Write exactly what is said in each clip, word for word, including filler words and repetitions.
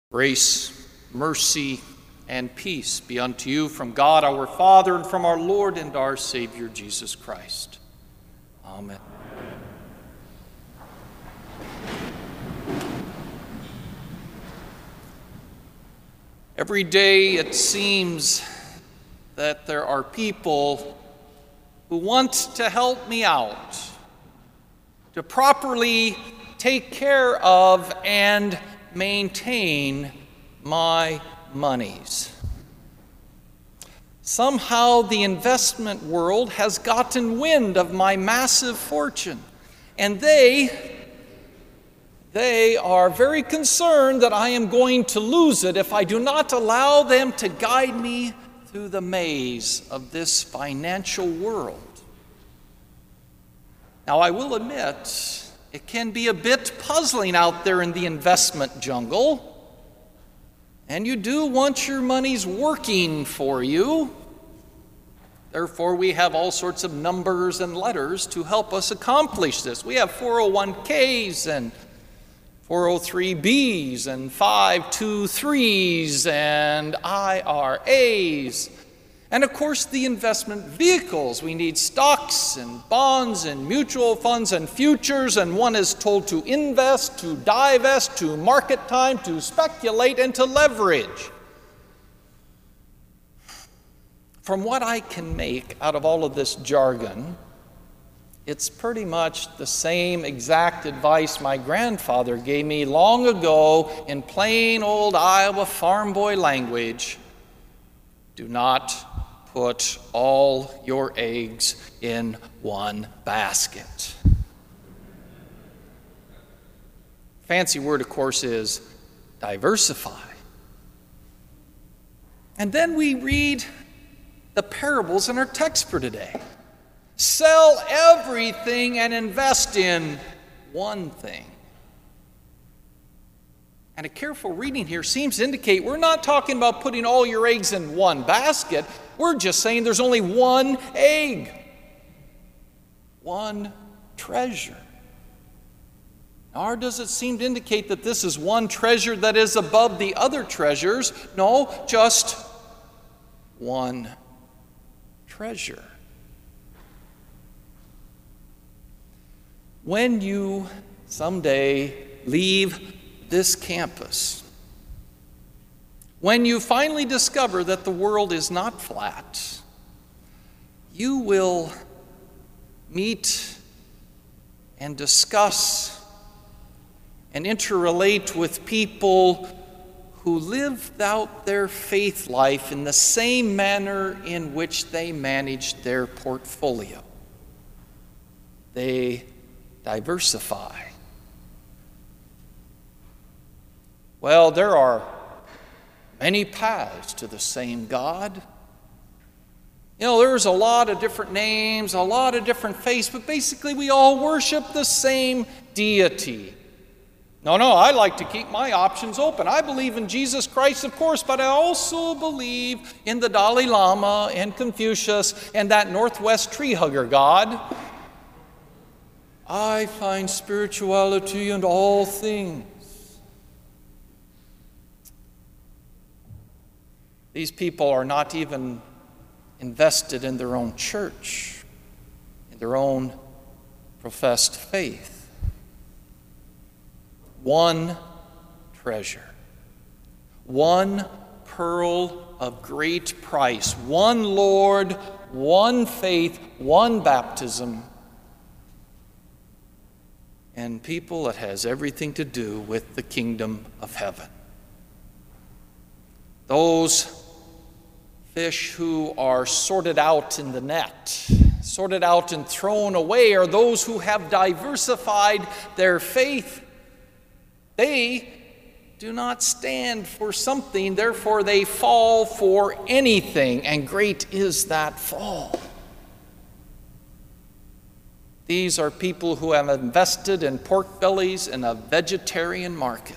Grace, mercy, and peace be unto you from God our Father and from our Lord and our Savior Jesus Christ. Amen. Every day it seems that there are people who want to help me out, to properly take care of and maintain my monies. Somehow the investment world has gotten wind of my massive fortune, and they, they are very concerned that I am going to lose it if I do not allow them to guide me through the maze of this financial world. Now, I will admit, it can be a bit puzzling out there in the investment jungle, and you do want your monies working for you. Therefore, we have all sorts of numbers and letters to help us accomplish this. We have four oh one k's and four oh three b's and five two threes and I R A's. And of course, the investment vehicles. We need stocks and bonds and mutual funds and futures, and one is told to invest, to divest, to market time, to speculate, and to leverage. From what I can make out of all of this jargon, it's pretty much the same exact advice my grandfather gave me long ago in plain old Iowa farm boy language. Do not put all your eggs in one basket. Fancy word, of course, is diversify. And then we read the parables in our text for today. Sell everything and invest in one thing. And a careful reading here seems to indicate we're not talking about putting all your eggs in one basket. We're just saying there's only one egg, one treasure. Nor does it seem to indicate that this is one treasure that is above the other treasures. No, just one treasure. When you someday leave this campus, when you finally discover that the world is not flat, you will meet and discuss and interrelate with people who lived out their faith life in the same manner in which they managed their portfolio. They diversify. Well, there are many paths to the same God. You know, there's a lot of different names, a lot of different faiths, but basically we all worship the same deity. No, no, I like to keep my options open. I believe in Jesus Christ, of course, but I also believe in the Dalai Lama and Confucius and that Northwest tree hugger God. I find spirituality in all things. These people are not even invested in their own church, in their own professed faith. One treasure, one pearl of great price, one Lord, one faith, one baptism, and people that has everything to do with the kingdom of heaven. Those fish who are sorted out in the net, sorted out and thrown away, are those who have diversified their faith. They do not stand for something, therefore they fall for anything, and great is that fall. These are people who have invested in pork bellies in a vegetarian market.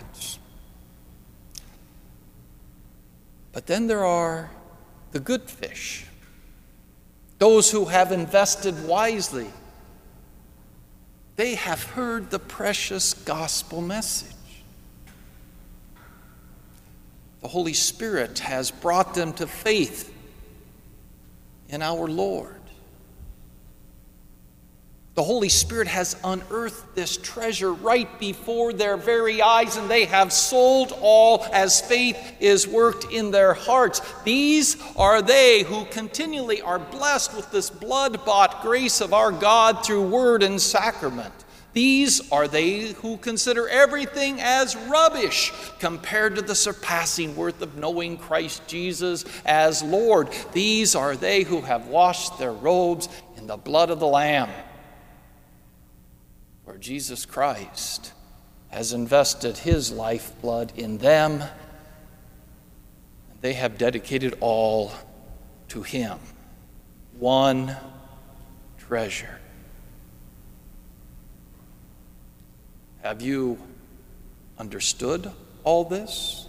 But then there are the good fish, those who have invested wisely. They have heard the precious gospel message. the Holy Spirit has brought them to faith in our Lord. The Holy Spirit has unearthed this treasure right before their very eyes, and they have sold all as faith is worked in their hearts. These are they who continually are blessed with this blood-bought grace of our God through word and sacrament. These are they who consider everything as rubbish compared to the surpassing worth of knowing Christ Jesus as Lord. These are they who have washed their robes in the blood of the Lamb, where Jesus Christ has invested his lifeblood in them. They have dedicated all to him. One treasure. Have you understood all this?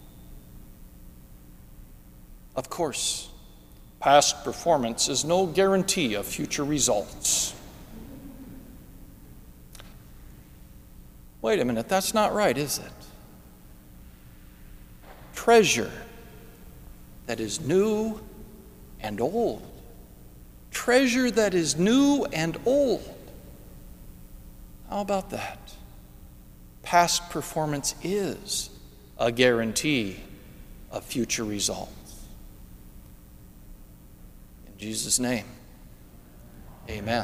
Of course, past performance is no guarantee of future results. Wait a minute, that's not right, is it? Treasure that is new and old. Treasure that is new and old. How about that? Past performance is a guarantee of future results. In Jesus' name, amen.